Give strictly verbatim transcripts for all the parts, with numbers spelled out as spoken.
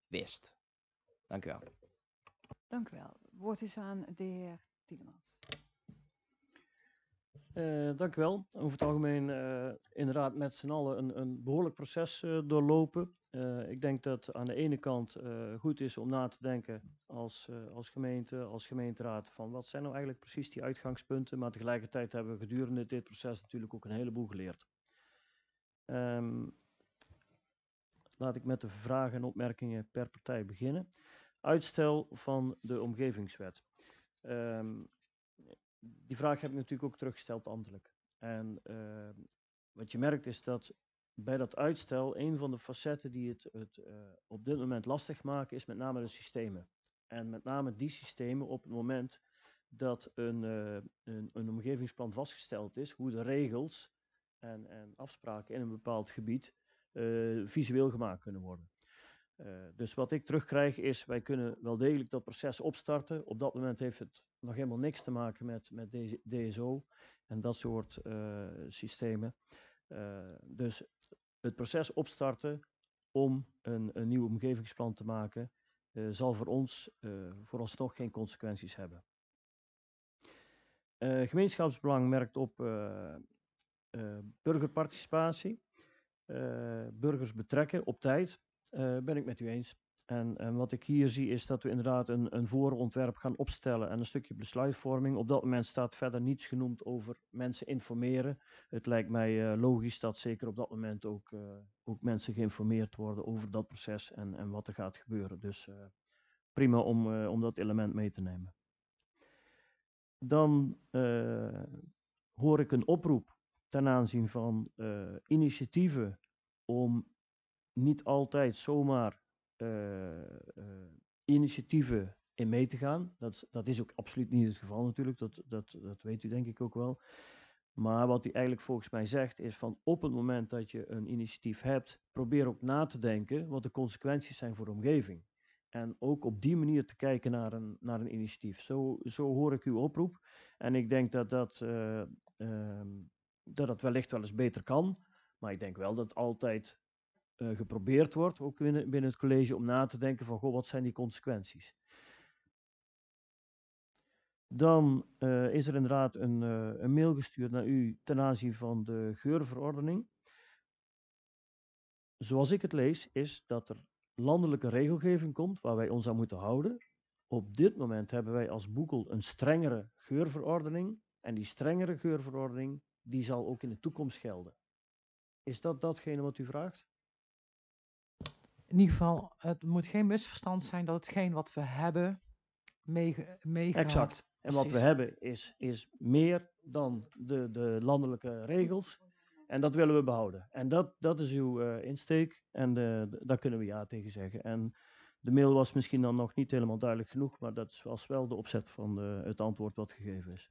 wist. Dank u wel. Dank u wel. Woord is aan de heer Tielemans. Uh, dank u wel. Over het algemeen uh, inderdaad met z'n allen een, een behoorlijk proces uh, doorlopen. Uh, ik denk dat aan de ene kant uh, goed is om na te denken als, uh, als gemeente, als gemeenteraad van wat zijn nou eigenlijk precies die uitgangspunten. Maar tegelijkertijd hebben we gedurende dit proces natuurlijk ook een heleboel geleerd. Um, laat ik met de vragen en opmerkingen per partij beginnen. Uitstel van de omgevingswet. Um, Die vraag heb ik natuurlijk ook teruggesteld ambtelijk. En uh, wat je merkt is dat bij dat uitstel een van de facetten die het, het uh, op dit moment lastig maken is met name de systemen. En met name die systemen op het moment dat een, uh, een, een omgevingsplan vastgesteld is, hoe de regels en, en afspraken in een bepaald gebied uh, visueel gemaakt kunnen worden. Uh, dus wat ik terugkrijg is, wij kunnen wel degelijk dat proces opstarten. Op dat moment heeft het nog helemaal niks te maken met, met D S O en dat soort uh, systemen. Uh, dus het proces opstarten om een, een nieuw omgevingsplan te maken, uh, zal voor ons uh, vooralsnog geen consequenties hebben. Uh, gemeenschapsbelang merkt op uh, uh, burgerparticipatie, uh, burgers betrekken op tijd. Uh, ben ik met u eens. En, en wat ik hier zie is dat we inderdaad een, een voorontwerp gaan opstellen en een stukje besluitvorming. Op dat moment staat verder niets genoemd over mensen informeren. Het lijkt mij uh, logisch dat zeker op dat moment ook, uh, ook mensen geïnformeerd worden over dat proces en, en wat er gaat gebeuren. Dus uh, prima om, uh, om dat element mee te nemen. Dan uh, hoor ik een oproep ten aanzien van uh, initiatieven om niet altijd zomaar uh, uh, initiatieven in mee te gaan. Dat, dat is ook absoluut niet het geval natuurlijk, dat, dat, dat weet u denk ik ook wel. Maar wat u eigenlijk volgens mij zegt is van op het moment dat je een initiatief hebt, probeer ook na te denken wat de consequenties zijn voor de omgeving. En ook op die manier te kijken naar een, naar een initiatief. Zo, zo hoor ik uw oproep. En ik denk dat dat, uh, uh, dat dat wellicht wel eens beter kan. Maar ik denk wel dat het altijd uh, geprobeerd wordt, ook binnen, binnen het college, om na te denken van, goh, wat zijn die consequenties? Dan uh, is er inderdaad een, uh, een mail gestuurd naar u ten aanzien van de geurverordening. Zoals ik het lees, is dat er landelijke regelgeving komt waar wij ons aan moeten houden. Op dit moment hebben wij als Boekel een strengere geurverordening. En die strengere geurverordening, die zal ook in de toekomst gelden. Is dat datgene wat u vraagt? In ieder geval, het moet geen misverstand zijn dat hetgeen wat we hebben meegaat. Mee exact. En wat we hebben is, is meer dan de, de landelijke regels. En dat willen we behouden. En dat, dat is uw uh, insteek. En de, de, daar kunnen we ja tegen zeggen. En de mail was misschien dan nog niet helemaal duidelijk genoeg. Maar dat was wel de opzet van de, het antwoord wat gegeven is.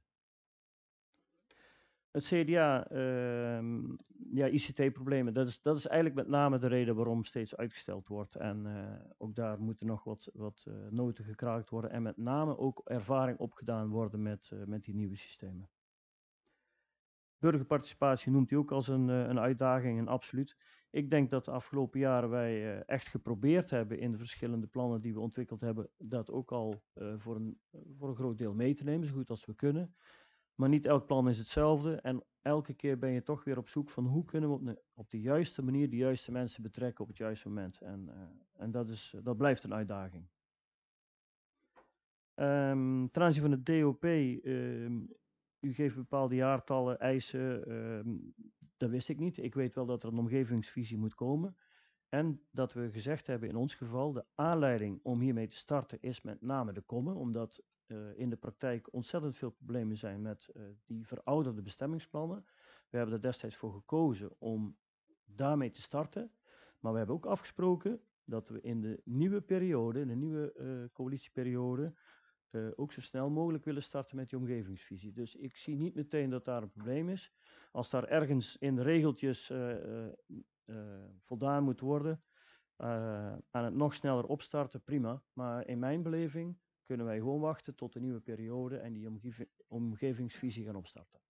Het C D A, uh, ja, I C T-problemen, dat is, dat is eigenlijk met name de reden waarom steeds uitgesteld wordt. En uh, ook daar moeten nog wat, wat uh, noten gekraakt worden en met name ook ervaring opgedaan worden met, uh, met die nieuwe systemen. Burgerparticipatie noemt u ook als een, uh, een uitdaging en absoluut. Ik denk dat de afgelopen jaren wij uh, echt geprobeerd hebben in de verschillende plannen die we ontwikkeld hebben, dat ook al uh, voor, een, voor een groot deel mee te nemen, zo goed als we kunnen. Maar niet elk plan is hetzelfde en elke keer ben je toch weer op zoek van hoe kunnen we op de, op de juiste manier de juiste mensen betrekken op het juiste moment. En, uh, en dat, is, dat blijft een uitdaging. Um, ten aanzien van het D O P, um, u geeft bepaalde jaartallen, eisen, um, dat wist ik niet. Ik weet wel dat er een omgevingsvisie moet komen. En dat we gezegd hebben in ons geval, de aanleiding om hiermee te starten is met name de kommen, omdat uh, in de praktijk ontzettend veel problemen zijn met uh, die verouderde bestemmingsplannen. We hebben er destijds voor gekozen om daarmee te starten, maar we hebben ook afgesproken dat we in de nieuwe periode, in de nieuwe uh, coalitieperiode, uh, ook zo snel mogelijk willen starten met die omgevingsvisie. Dus ik zie niet meteen dat daar een probleem is. Als daar ergens in de regeltjes uh, uh, uh, voldaan moet worden, uh, aan het nog sneller opstarten, prima. Maar in mijn beleving kunnen wij gewoon wachten tot de nieuwe periode en die omgeving, omgevingsvisie gaan opstarten.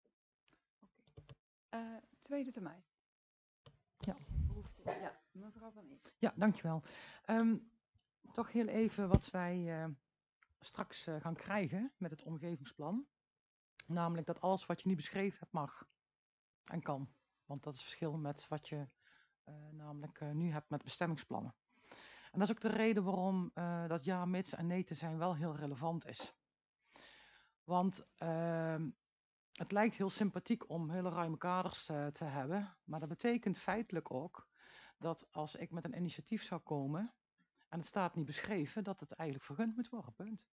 Okay. Uh, tweede termijn. Ja. Ja, mevrouw Van Eek. Ja, dankjewel. Um, toch heel even wat wij uh, straks uh, gaan krijgen met het omgevingsplan. Namelijk dat alles wat je niet beschreven hebt mag en kan. Want dat is het verschil met wat je uh, namelijk uh, nu hebt met bestemmingsplannen. En dat is ook de reden waarom uh, dat ja, mits en nee te zijn wel heel relevant is. Want uh, het lijkt heel sympathiek om hele ruime kaders uh, te hebben, maar dat betekent feitelijk ook dat als ik met een initiatief zou komen en het staat niet beschreven, dat het eigenlijk vergund moet worden, punt.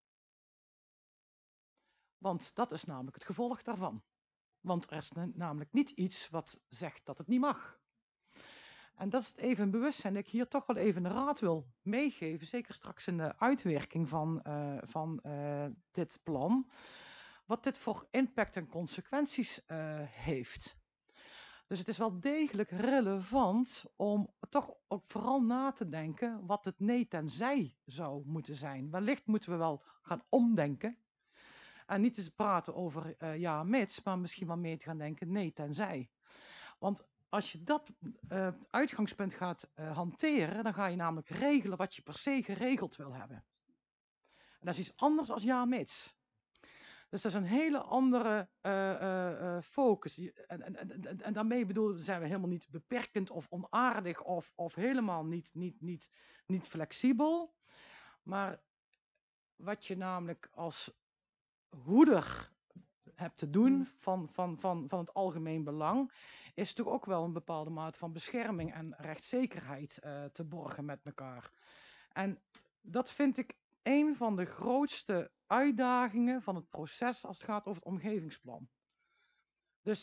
Want dat is namelijk het gevolg daarvan. Want er is namelijk niet iets wat zegt dat het niet mag. En dat is even een bewustzijn dat ik hier toch wel even een raad wil meegeven, zeker straks in de uitwerking van, uh, van uh, dit plan, wat dit voor impact en consequenties uh, heeft. Dus het is wel degelijk relevant om toch ook vooral na te denken wat het nee tenzij zou moeten zijn. Wellicht moeten we wel gaan omdenken en niet eens praten over uh, ja mits, maar misschien wel meer te gaan denken nee tenzij. Want als je dat uh, uitgangspunt gaat uh, hanteren, dan ga je namelijk regelen wat je per se geregeld wil hebben. En dat is iets anders als ja mits. Dus dat is een hele andere uh, uh, uh, focus. En, en, en, en daarmee bedoel, zijn we helemaal niet beperkend of onaardig of, of helemaal niet, niet, niet, niet flexibel. Maar wat je namelijk als hoeder hebt te doen van, van, van, van het algemeen belang, is toch ook wel een bepaalde mate van bescherming en rechtszekerheid uh, te borgen met elkaar. En dat vind ik een van de grootste uitdagingen van het proces als het gaat over het omgevingsplan. Dus,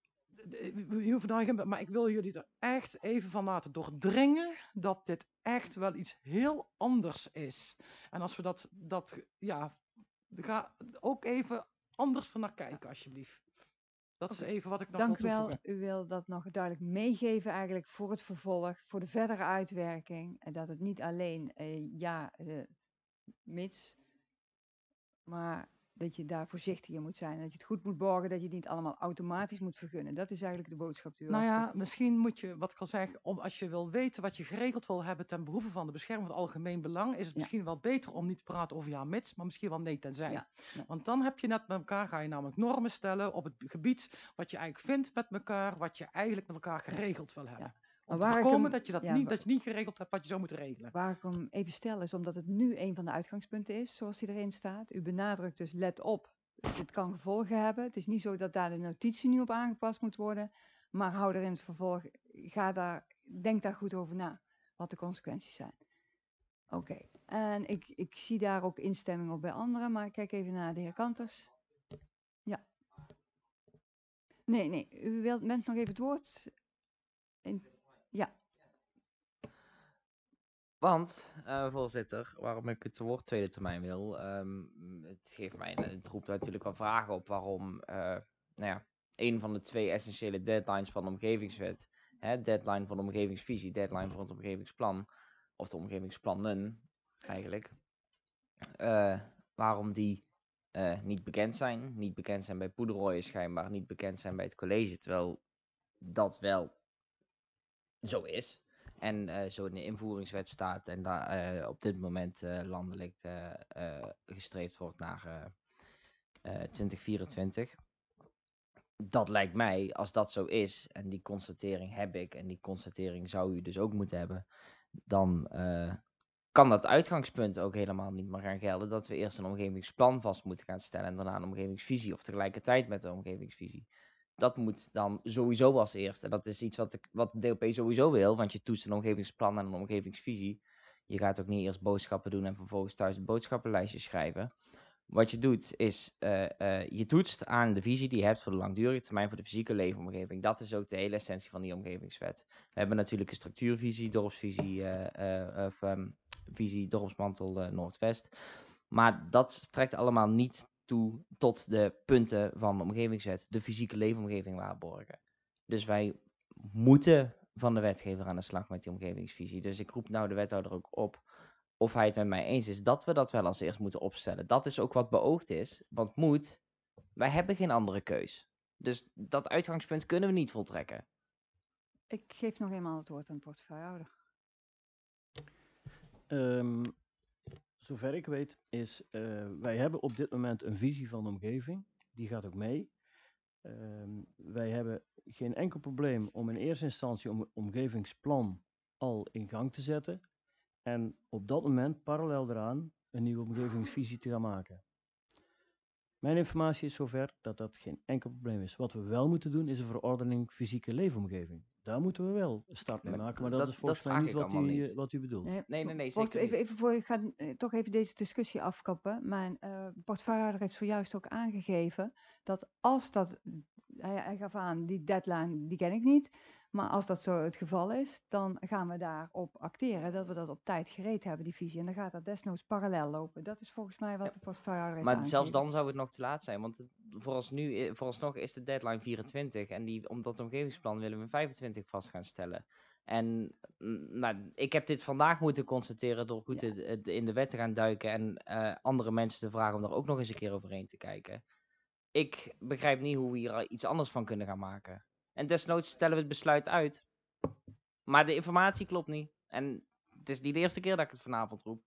je hoeft nou, maar ik wil jullie er echt even van laten doordringen dat dit echt wel iets heel anders is. En als we dat, dat ja, ga ook even anders ernaar kijken alsjeblieft. Dat is even wat ik nog Dank wil u wel. toevoegen. U wil dat nog duidelijk meegeven eigenlijk voor het vervolg, voor de verdere uitwerking. En dat het niet alleen uh, ja, uh, mits, maar dat je daar voorzichtig in moet zijn. Dat je het goed moet borgen, dat je het niet allemaal automatisch moet vergunnen. Dat is eigenlijk de boodschap die u Nou ja, afgeeft. misschien moet je, wat ik al zeg, om, als je wil weten wat je geregeld wil hebben ten behoeve van de bescherming van het algemeen belang, is het Ja. misschien wel beter om niet te praten over ja mits, maar misschien wel nee tenzij. Ja, ja. Want dan heb je net met elkaar, ga je namelijk normen stellen op het gebied wat je eigenlijk vindt met elkaar, wat je eigenlijk met elkaar geregeld wil hebben. Ja. Om Maar te waar ik voorkomen hem- dat je dat, ja, niet, wa- dat je niet geregeld hebt wat je zou moeten regelen. Waar ik hem even stel is omdat het nu een van de uitgangspunten is, zoals die erin staat. U benadrukt dus, let op, dit kan gevolgen hebben. Het is niet zo dat daar de notitie nu op aangepast moet worden, maar hou er in het vervolg, ga daar, denk daar goed over na, wat de consequenties zijn. Oké, okay. En ik, ik zie daar ook instemming op bij anderen, maar ik kijk even naar de heer Kanters. Ja. Nee, nee, u wilt mensen nog even het woord? In, ja. Want, uh, voorzitter, waarom ik het woord tweede termijn wil, um, het geeft mij, het roept natuurlijk wel vragen op waarom, uh, nou ja, een van de twee essentiële deadlines van de omgevingswet, hè, deadline van de omgevingsvisie, deadline voor het omgevingsplan, of de omgevingsplannen eigenlijk, uh, waarom die uh, niet bekend zijn, niet bekend zijn bij Poederooien schijnbaar, niet bekend zijn bij het college, terwijl dat wel zo is. En uh, zo in de invoeringswet staat en daar uh, op dit moment uh, landelijk uh, uh, gestreefd wordt naar uh, uh, twintig vierentwintig. Dat lijkt mij, als dat zo is, en die constatering heb ik, en die constatering zou u dus ook moeten hebben, dan uh, kan dat uitgangspunt ook helemaal niet meer gaan gelden, dat we eerst een omgevingsplan vast moeten gaan stellen en daarna een omgevingsvisie, of tegelijkertijd met de omgevingsvisie. Dat moet dan sowieso als eerste. Dat is iets wat, ik, wat de D O P sowieso wil, want je toetst een omgevingsplan en een omgevingsvisie. Je gaat ook niet eerst boodschappen doen en vervolgens thuis een boodschappenlijstje schrijven. Wat je doet is, uh, uh, je toetst aan de visie die je hebt voor de langdurige termijn voor de fysieke leefomgeving. Dat is ook de hele essentie van die omgevingswet. We hebben natuurlijk een structuurvisie, dorpsvisie, uh, uh, of um, visie dorpsmantel uh, Noordwest. Maar dat strekt allemaal niet toe tot de punten van de omgevingswet, de fysieke leefomgeving waarborgen. Dus wij moeten van de wetgever aan de slag met die omgevingsvisie. Dus ik roep nou de wethouder ook op, of hij het met mij eens is, dat we dat wel als eerst moeten opstellen. Dat is ook wat beoogd is, want moet, wij hebben geen andere keus. Dus dat uitgangspunt kunnen we niet voltrekken. Ik geef nog eenmaal het woord aan de portefeuillehouder. Um, zover ik weet, is uh, wij hebben op dit moment een visie van de omgeving. Die gaat ook mee. Uh, wij hebben geen enkel probleem om in eerste instantie een omgevingsplan al in gang te zetten. En op dat moment parallel eraan een nieuwe omgevingsvisie te gaan maken. Mijn informatie is zover dat dat geen enkel probleem is. Wat we wel moeten doen is een verordening fysieke leefomgeving. Daar moeten we wel een start mee Maar maken, maar dat, dat- is volgens dat mij vraag niet ik wat, allemaal u, niet. eh, wat u bedoelt. Nee, Nee, nee, nee, wacht zeker even, niet. even voor, ik ga eh, toch even deze discussie afkappen. Mijn eh portefeuillehouder heeft zojuist ook aangegeven dat als dat, hij, hij gaf aan, die deadline, die ken ik niet. Maar als dat zo het geval is, dan gaan we daarop acteren, dat we dat op tijd gereed hebben, die visie. En dan gaat dat desnoods parallel lopen. Dat is volgens mij wat Ja, de portefeuillehouder heeft Maar aangegeven. zelfs dan zou het nog te laat zijn, want het, vooralsnu, i- vooralsnog is de deadline vierentwintig en die, om dat omgevingsplan willen we vijfentwintig vast gaan stellen. En mm, nou, ik heb dit vandaag moeten constateren door goed Ja. in de- in de wet te gaan duiken en eh, andere mensen te vragen om daar ook nog eens een keer overheen te kijken. Ik begrijp niet hoe we hier al iets anders van kunnen gaan maken. En desnoods stellen we het besluit uit. Maar de informatie klopt niet. En het is niet de eerste keer dat ik het vanavond roep.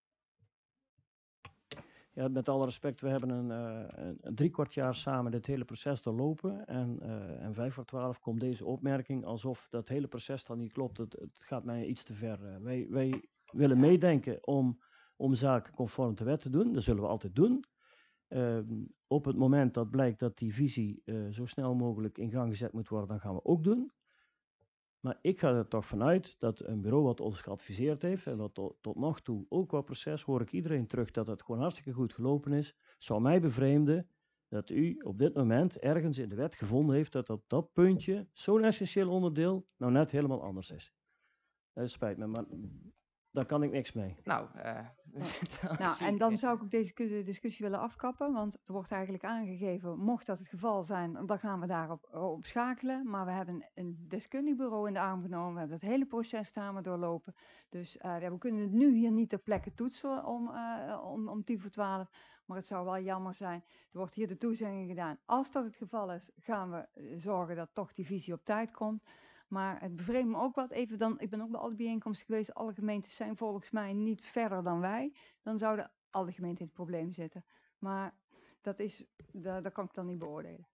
Ja, met alle respect, we hebben een, uh, een, een drie kwart jaar samen dit hele proces doorlopen. En, uh, en vijf voor twaalf komt deze opmerking alsof dat hele proces dan niet klopt. Het, het gaat mij iets te ver. Uh, wij, wij willen meedenken om, om zaken conform de wet te doen. Dat zullen we altijd doen. Uh, op het moment dat blijkt dat die visie uh, zo snel mogelijk in gang gezet moet worden, dan gaan we ook doen. Maar ik ga er toch vanuit dat een bureau wat ons geadviseerd heeft en wat tot, tot nog toe ook qua proces hoor ik iedereen terug dat het gewoon hartstikke goed gelopen is, zou mij bevreemden dat u op dit moment ergens in de wet gevonden heeft dat op dat puntje zo'n essentieel onderdeel nou net helemaal anders is. Uh, spijt me, maar daar kan ik niks mee. Nou, uh, Nou, en dan zou ik ook deze discussie willen afkappen, want er wordt eigenlijk aangegeven, mocht dat het geval zijn, dan gaan we daarop op schakelen. Maar we hebben een deskundig bureau in de arm genomen, we hebben het hele proces samen doorlopen. Dus uh, ja, we kunnen het nu hier niet ter plekke toetsen om, uh, om, om tien voor twaalf, maar het zou wel jammer zijn. Er wordt hier de toezegging gedaan. Als dat het geval is, gaan we uh, zorgen dat toch die visie op tijd komt. Maar het bevreemdt me ook wat even dan, ik ben ook bij alle bijeenkomsten geweest, alle gemeentes zijn volgens mij niet verder dan wij. Dan zouden alle gemeenten in het probleem zitten. Maar dat is, dat, dat kan ik dan niet beoordelen.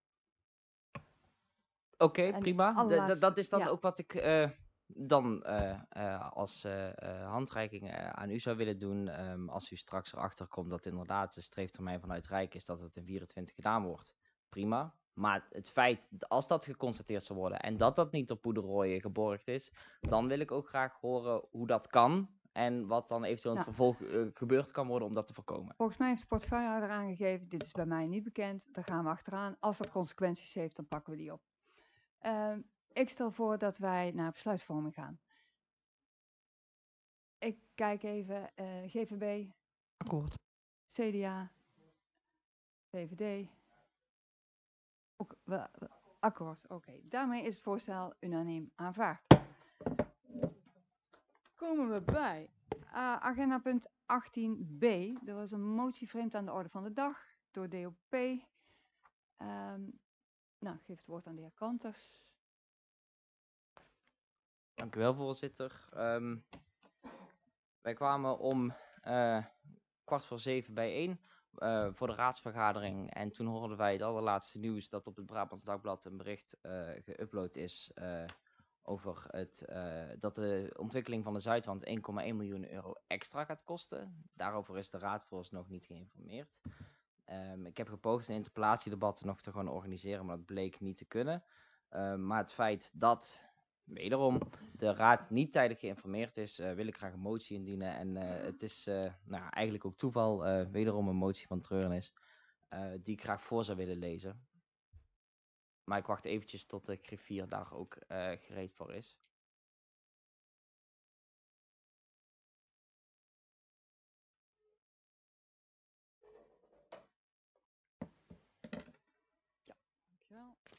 Oké, okay, prima. Allerlaatste, dat is dan ja. ook wat ik uh, dan uh, uh, als uh, uh, handreiking uh, aan u zou willen doen. Um, als u straks erachter komt dat inderdaad de streeftermijn vanuit Rijk is dat het in vierentwintig gedaan wordt. Prima. Maar het feit, als dat geconstateerd zou worden en dat dat niet op poederooien geborgd is, dan wil ik ook graag horen hoe dat kan en wat dan eventueel in het nou, vervolg uh, gebeurd kan worden om dat te voorkomen. Volgens mij heeft de portefeuillehouder aangegeven, dit is bij mij niet bekend, daar gaan we achteraan. Als dat consequenties heeft, dan pakken we die op. Uh, ik stel voor dat wij naar besluitvorming gaan. Ik kijk even, uh, G V B. Akkoord. C D A. V V D. Ook, uh, akkoord, oké. Okay. Daarmee is het voorstel unaniem aanvaard. Komen we bij uh, agenda punt achttien b. Er was een motie vreemd aan de orde van de dag door D O P. Um, nou, ik geef het woord aan de heer Kanters. Dank u wel, voorzitter. Um, wij kwamen om uh, kwart voor zeven bijeen uh, voor de raadsvergadering. En toen hoorden wij het allerlaatste nieuws dat op het Brabants Dagblad een bericht uh, geüpload is uh, over het, uh, dat de ontwikkeling van de Zuidwand één komma één miljoen euro extra gaat kosten. Daarover is de raad vooralsnog niet geïnformeerd. Um, ik heb gepoogd een interpellatiedebat nog te gaan organiseren, maar dat bleek niet te kunnen. Uh, maar het feit dat, wederom, de raad niet tijdig geïnformeerd is, uh, wil ik graag een motie indienen. En uh, het is uh, nou, eigenlijk ook toeval, uh, wederom een motie van Treurnis, uh, die ik graag voor zou willen lezen. Maar ik wacht eventjes tot de griffier daar ook uh, gereed voor is. Ja, dankjewel.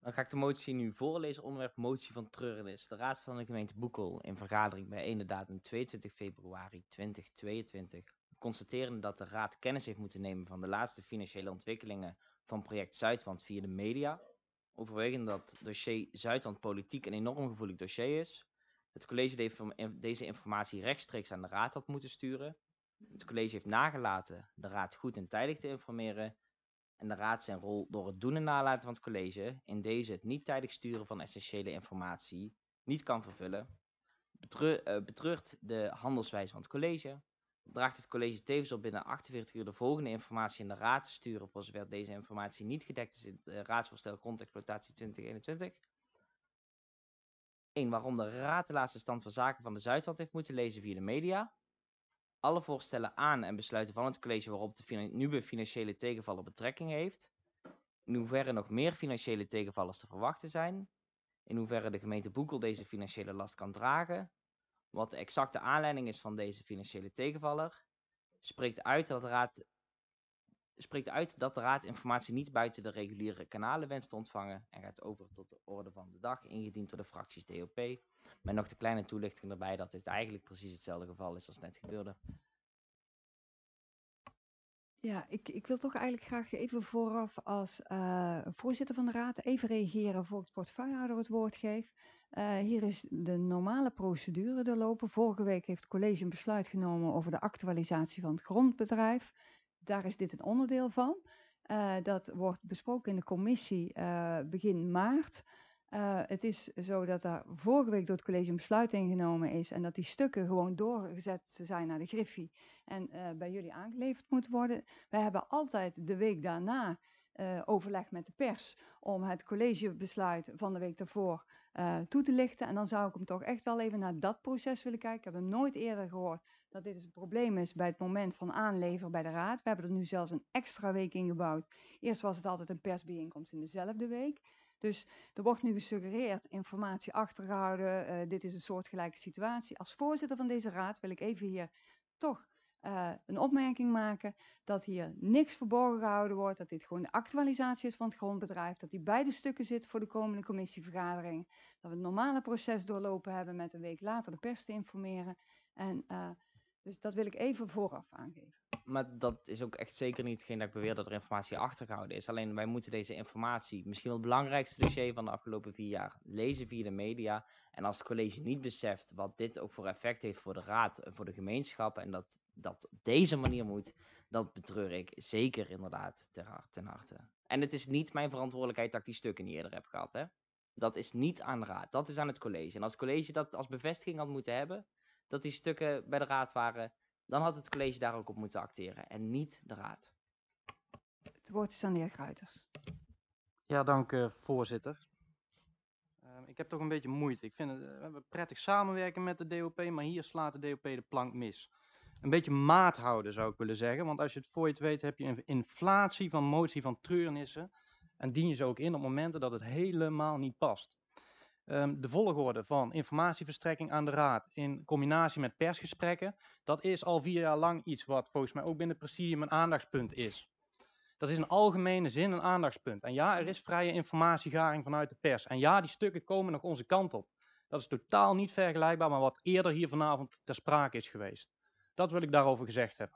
Dan ga ik de motie nu voorlezen. Onderwerp motie van treurnis. De Raad van de gemeente Boekel in vergadering bij ene datum tweeëntwintig februari tweeduizend tweeëntwintig. Constaterende dat de Raad kennis heeft moeten nemen van de laatste financiële ontwikkelingen van project Zuidwand via de media. Overwegend dat dossier Zuidwand politiek een enorm gevoelig dossier is. Het college de- deze informatie rechtstreeks aan de Raad had moeten sturen. Het college heeft nagelaten de Raad goed en tijdig te informeren. En de Raad zijn rol door het doen en nalaten van het college, in deze het niet tijdig sturen van essentiële informatie, niet kan vervullen. Betreur, uh, betreurt de handelswijze van het college. Draagt het college tevens op binnen achtenveertig uur de volgende informatie in de Raad te sturen, voor zover deze informatie niet gedekt is in het uh, raadsvoorstel grondexploitatie twintig eenentwintig. één. Waarom de Raad de laatste stand van zaken van de Zuidwand heeft moeten lezen via de media. Alle voorstellen aan en besluiten van het college waarop de nieuwe financiële tegenvaller betrekking heeft. In hoeverre nog meer financiële tegenvallers te verwachten zijn. In hoeverre de gemeente Boekel deze financiële last kan dragen. Wat de exacte aanleiding is van deze financiële tegenvaller. Spreekt uit dat de Raad, spreekt uit dat de Raad informatie niet buiten de reguliere kanalen wenst te ontvangen. En gaat over tot de orde van de dag, ingediend door de fracties D O P. Met nog de kleine toelichting erbij dat dit eigenlijk precies hetzelfde geval is als net gebeurde. Ja, ik, ik wil toch eigenlijk graag even vooraf als uh, voorzitter van de raad even reageren voor ik de portefeuillehouder het woord geef. Uh, hier is de normale procedure doorlopen. Vorige week heeft het college een besluit genomen over de actualisatie van het grondbedrijf. Daar is dit een onderdeel van. Uh, dat wordt besproken in de commissie uh, begin maart. Uh, het is zo dat daar vorige week door het college een besluit ingenomen is en dat die stukken gewoon doorgezet zijn naar de Griffie en uh, bij jullie aangeleverd moeten worden. Wij hebben altijd de week daarna uh, overleg met de pers om het collegebesluit van de week daarvoor uh, toe te lichten. En dan zou ik hem toch echt wel even naar dat proces willen kijken. Ik heb hem nooit eerder gehoord dat dit dus een probleem is bij het moment van aanleveren bij de raad. We hebben er nu zelfs een extra week in gebouwd. Eerst was het altijd een persbijeenkomst in dezelfde week. Dus er wordt nu gesuggereerd informatie achtergehouden. Uh, dit is een soortgelijke situatie. Als voorzitter van deze raad wil ik even hier toch uh, een opmerking maken dat hier niks verborgen gehouden wordt. Dat dit gewoon de actualisatie is van het grondbedrijf. Dat die beide stukken zit voor de komende commissievergadering. Dat we het normale proces doorlopen hebben met een week later de pers te informeren. En uh, dus dat wil ik even vooraf aangeven. Maar dat is ook echt zeker niet hetgeen dat ik beweer dat er informatie achtergehouden is. Alleen wij moeten deze informatie, misschien wel het belangrijkste dossier van de afgelopen vier jaar, lezen via de media. En als het college niet beseft wat dit ook voor effect heeft voor de raad en voor de gemeenschap en dat dat op deze manier moet, dat betreur ik zeker inderdaad ten, ten harte. En het is niet mijn verantwoordelijkheid dat ik die stukken niet eerder heb gehad. Hè? Dat is niet aan de raad, dat is aan het college. En als het college dat als bevestiging had moeten hebben, dat die stukken bij de raad waren, dan had het college daar ook op moeten acteren en niet de raad. Het woord is aan de heer Gruiters. Ja, dank uh, voorzitter. Uh, ik heb toch een beetje moeite. Ik vind het uh, we hebben prettig samenwerken met de D O P, maar hier slaat de D O P de plank mis. Een beetje maat houden zou ik willen zeggen, want als je het voor je het weet heb je een inflatie van motie van treurnissen en dien je ze ook in op momenten dat het helemaal niet past. Um, de volgorde van informatieverstrekking aan de raad in combinatie met persgesprekken, dat is al vier jaar lang iets wat volgens mij ook binnen het presidium een aandachtspunt is. Dat is in algemene zin een aandachtspunt. En ja, er is vrije informatiegaring vanuit de pers. En ja, die stukken komen nog onze kant op. Dat is totaal niet vergelijkbaar met wat eerder hier vanavond ter sprake is geweest. Dat wil ik daarover gezegd hebben.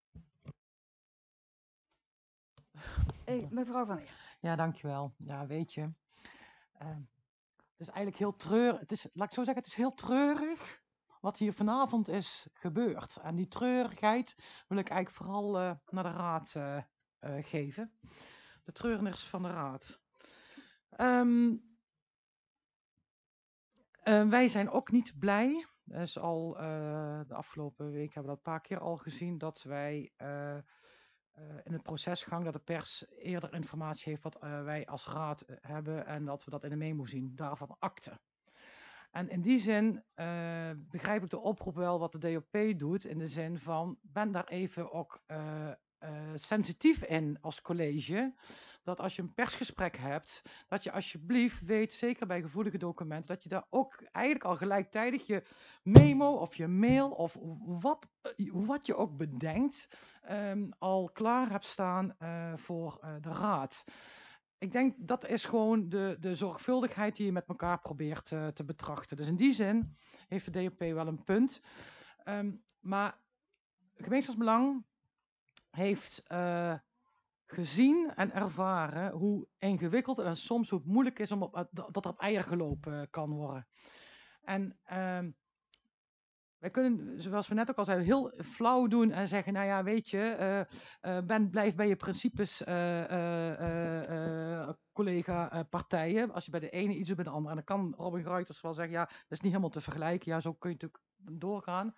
Hey, mevrouw Van Eert. Ja, dankjewel. Ja, weet je... Uh... Het is eigenlijk heel treurig. Het is, laat ik zo zeggen, het is heel treurig wat hier vanavond is gebeurd. En die treurigheid wil ik eigenlijk vooral uh, naar de raad uh, uh, geven. De treurnis van de raad. Um, uh, wij zijn ook niet blij. Dus al uh, de afgelopen week hebben we dat een paar keer al gezien dat wij... Uh, Uh, in het procesgang dat de pers eerder informatie heeft wat uh, wij als raad uh, hebben en dat we dat in de memo zien, daarvan akte. En in die zin uh, begrijp ik de oproep wel wat de D O P doet, in de zin van, ben daar even ook uh, uh, sensitief in als college, dat als je een persgesprek hebt, dat je alsjeblieft weet, zeker bij gevoelige documenten, dat je daar ook eigenlijk al gelijktijdig je memo of je mail of wat, wat je ook bedenkt, um, al klaar hebt staan uh, voor uh, de raad. ik denk dat is gewoon de, de zorgvuldigheid die je met elkaar probeert uh, te betrachten. Dus in die zin heeft de D O P wel een punt. Um, maar gemeenschapsbelang heeft uh, gezien en ervaren hoe ingewikkeld en soms hoe moeilijk is om op, dat er op eieren gelopen uh, kan worden. En uh, wij kunnen, zoals we net ook al zeiden, heel flauw doen en zeggen, nou ja, weet je, uh, uh, ben, blijf bij je principes, uh, uh, uh, uh, collega uh, partijen. Als je bij de ene iets doet, bij de andere. En dan kan Robin Gruiters wel zeggen, ja, dat is niet helemaal te vergelijken. Ja, zo kun je natuurlijk doorgaan.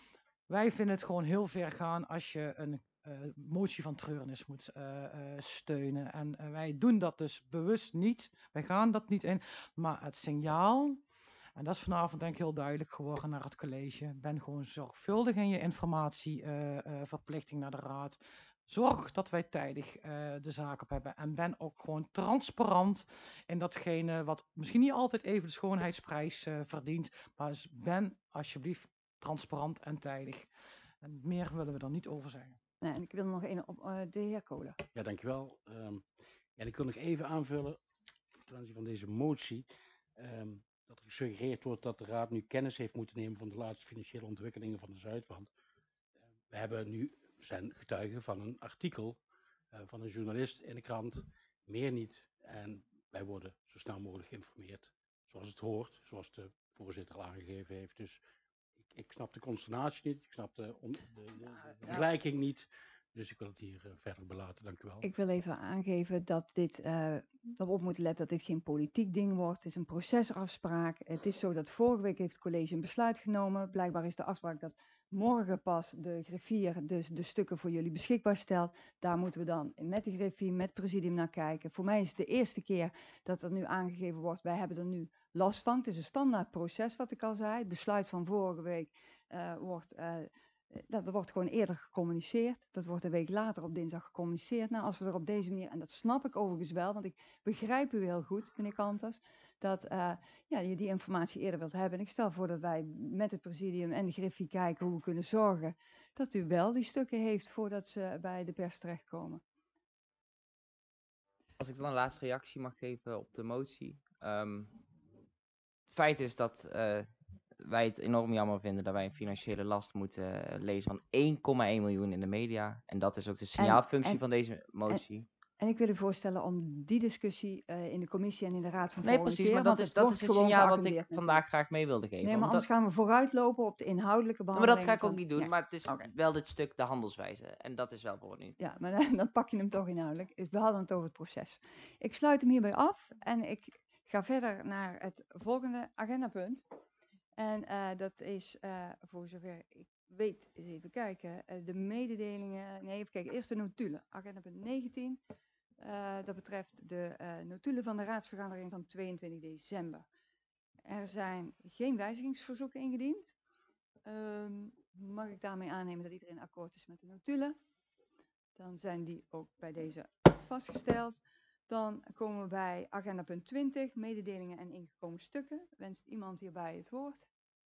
Wij vinden het gewoon heel ver gaan als je een uh, motie van treurnis moet uh, uh, steunen. En uh, wij doen dat dus bewust niet. Wij gaan dat niet in. Maar het signaal, en dat is vanavond denk ik heel duidelijk geworden naar het college. Ben gewoon zorgvuldig in je informatieverplichting uh, uh, naar de raad. Zorg dat wij tijdig uh, de zaak op hebben. En ben ook gewoon transparant in datgene wat misschien niet altijd even de schoonheidsprijs uh, verdient. Maar ben alsjeblieft transparant en tijdig. En meer willen we er niet over zeggen. Nee, en ik wil nog één op uh, de heer Kolen. Ja, dankjewel. Um, ja, ik wil nog even aanvullen ten aanzien van deze motie. Um, dat er gesuggereerd wordt dat de Raad nu kennis heeft moeten nemen van de laatste financiële ontwikkelingen van de Zuidwand. Uh, we hebben nu, zijn getuigen van een artikel uh, van een journalist in de krant, meer niet. En wij worden zo snel mogelijk geïnformeerd, zoals het hoort, zoals de voorzitter al aangegeven heeft. Dus ik, ik snap de consternatie niet, ik snap de, de, de, de vergelijking niet. Dus ik wil het hier uh, verder belaten, dank u wel. Ik wil even aangeven dat dit, uh, dat we op moeten letten dat dit geen politiek ding wordt. Het is een procesafspraak. Het is zo dat vorige week heeft het college een besluit genomen. Blijkbaar is de afspraak dat morgen pas de griffier dus de stukken voor jullie beschikbaar stelt. Daar moeten we dan met de griffier, met het presidium naar kijken. Voor mij is het de eerste keer dat er nu aangegeven wordt, wij hebben er nu last van. Het is een standaard proces wat ik al zei. Het besluit van vorige week uh, wordt... Uh, Dat wordt gewoon eerder gecommuniceerd. Dat wordt een week later op dinsdag gecommuniceerd. Nou, als we er op deze manier, en dat snap ik overigens wel, want ik begrijp u heel goed, meneer Kanters, dat uh, ja, je die informatie eerder wilt hebben. En ik stel voor dat wij met het presidium en de griffie kijken hoe we kunnen zorgen dat u wel die stukken heeft voordat ze bij de pers terechtkomen. Als ik dan een laatste reactie mag geven op de motie. Um, het feit is dat... Uh, wij het enorm jammer vinden dat wij een financiële last moeten uh, lezen van één komma één miljoen in de media. En dat is ook de signaalfunctie en, en, van deze motie. En, en ik wil u voorstellen om die discussie uh, in de commissie en in de raad van Nee, precies, keer, maar dat is, dat is het signaal wat ik natuurlijk. vandaag graag mee wilde geven. Nee, maar anders dat... gaan we vooruitlopen op de inhoudelijke behandeling. Maar dat ga ik ook van... niet doen, ja. maar het is okay. wel dit stuk de handelswijze. En dat is wel voor nu. Ja, maar dan, dan pak je hem toch inhoudelijk. We hadden het over het proces. Ik sluit hem hierbij af en ik ga verder naar het volgende agendapunt. En uh, dat is, uh, voor zover ik weet, eens even kijken, uh, de mededelingen, nee even kijken, eerst de notulen, agenda punt negentien. Uh, dat betreft de uh, notulen van de raadsvergadering van tweeëntwintig december. Er zijn geen wijzigingsverzoeken ingediend. Um, mag ik daarmee aannemen dat iedereen akkoord is met de notulen? Dan zijn die ook bij deze vastgesteld. Dan komen we bij agenda punt twintig, mededelingen en ingekomen stukken. Wenst iemand hierbij het woord?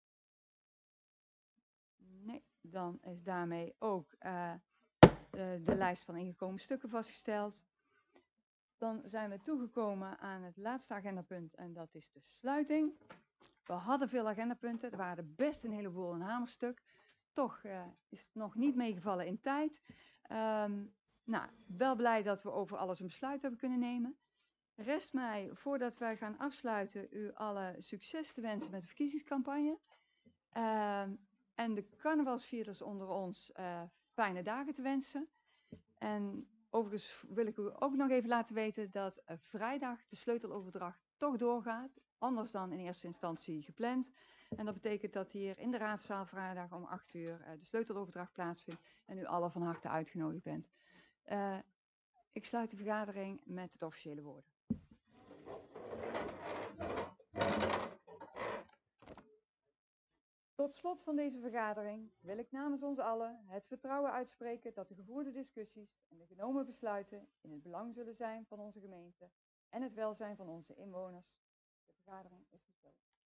Nee, dan is daarmee ook uh, de, de lijst van ingekomen stukken vastgesteld. Dan zijn we toegekomen aan het laatste agendapunt en dat is de sluiting. We hadden veel agendapunten, er waren er best een heleboel een hamerstuk. Toch uh, is het nog niet meegevallen in tijd. Um, Nou, wel blij dat we over alles een besluit hebben kunnen nemen. Rest mij, voordat wij gaan afsluiten, u alle succes te wensen met de verkiezingscampagne. Uh, en de carnavalsvierders onder ons uh, fijne dagen te wensen. En overigens wil ik u ook nog even laten weten dat uh, vrijdag de sleuteloverdracht toch doorgaat. Anders dan in eerste instantie gepland. En dat betekent dat hier in de raadzaal vrijdag om acht uur uh, de sleuteloverdracht plaatsvindt. En u allen van harte uitgenodigd bent. Uh, ik sluit de vergadering met het officiële woorden. Tot slot van deze vergadering wil ik namens ons allen het vertrouwen uitspreken dat de gevoerde discussies en de genomen besluiten in het belang zullen zijn van onze gemeente en het welzijn van onze inwoners. De vergadering is gesloten.